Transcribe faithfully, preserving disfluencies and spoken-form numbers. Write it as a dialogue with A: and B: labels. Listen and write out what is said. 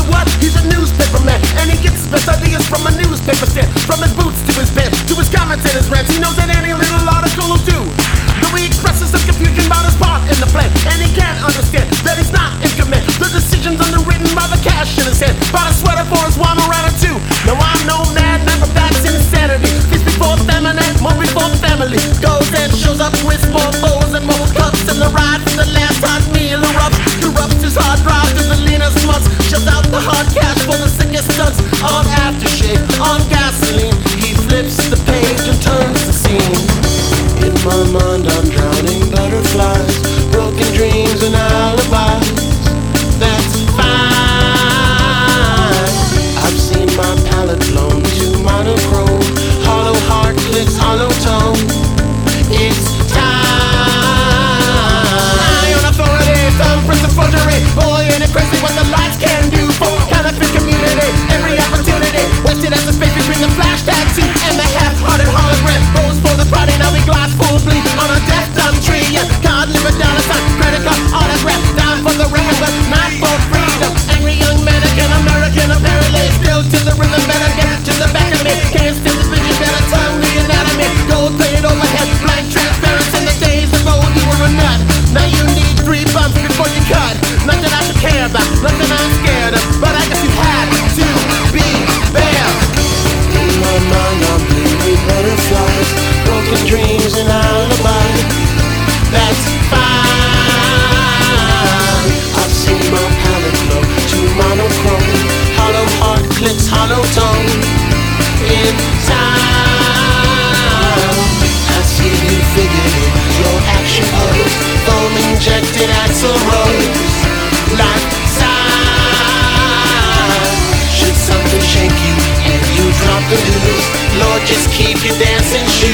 A: what? He's a newspaper man, and he gets his best ideas from a newspaper stand. From his boots to his pants, to his commentators' rants, he knows that any little article will do. Though he expresses some confusion about his part in the plan, and he can't understand that he's not in command. The decision's underwritten by the cash in his hand, bought a sweater for his one around or two. Now I'm no madman, but that's insanity. Feast before feminine, more before family. Goes and shows up with more foes and more cups, and the ride for the last hot meal erupts. Corrupts his hard drive to the leanest months. Shells out the hard cash for the sickest stunts. On aftershave, on gasoline, he flips the page and turns the scene. In my mind I'm drowning butterflies, broken dreams and alibis. That's fine. I've seen my palette blown to monochrome, hollow heart clicks, hollow tone. It's time. I on authority, some prince of forgery. Boy, ain't it crazy what the lights can do for counterfeit community. Every opportunity wasted as the space between the flash taxi and the half-hearted hologram. Rose for the party, now we glass full bleed on a death dumb tree. Yeah, God, live a dollar sign, credit card, autograph, down for the record, but not for freedom. Angry young mannequin, American, apparently still to the rhythm, better get to the back of me. Can't still the vision, better tongue the anatomy. Gold plated overhead, blank transparent. In the days of old, you were a nut. Now you need three bumps before you cut. Nothing I should care about, nothing I'm scared of, but I guess you had to be there. In my mind, I'm bleeding butterflies, broken dreams and alibis. That's fine. I've seen my palette glow to monochrome, hollow heart clicks, hollow tone. In time, I see you figured in your action pose, foam injected axle rose. Like sign, should something shake you and you drop the news, Lord, just keep your dancing shoes.